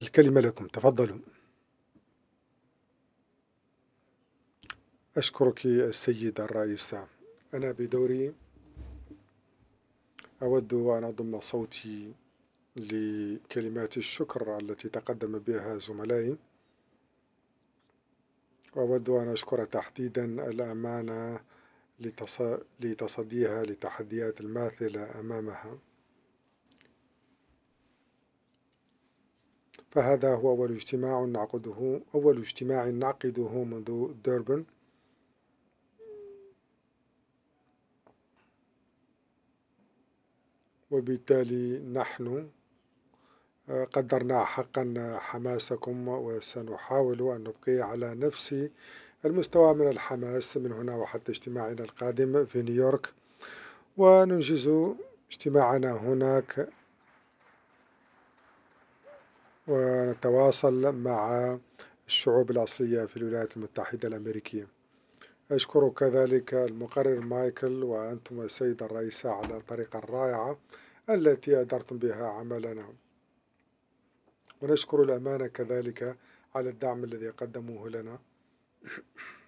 الكلمة لكم، تفضلوا. أشكرك السيدة الرئيسة. أنا بدوري أود أن أضم صوتي لكلمات الشكر التي تقدم بها زملائي، وأود أن أشكر تحديدا الأمانة لتصديها لتحديات الماثلة أمامها. فهذا هو أول اجتماع نعقده منذ دوربن، وبالتالي نحن قدرنا حقا حماسكم، وسنحاول أن نبقي على نفس المستوى من الحماس من هنا وحتى اجتماعنا القادم في نيويورك، وننجز اجتماعنا هناك ونتواصل مع الشعوب الأصلية في الولايات المتحدة الأمريكية. أشكر كذلك المقرر مايكل وأنتم السيدة الرئيسة على الطريقة الرائعة التي أدرتم بها عملنا، ونشكر الأمانة كذلك على الدعم الذي قدموه لنا.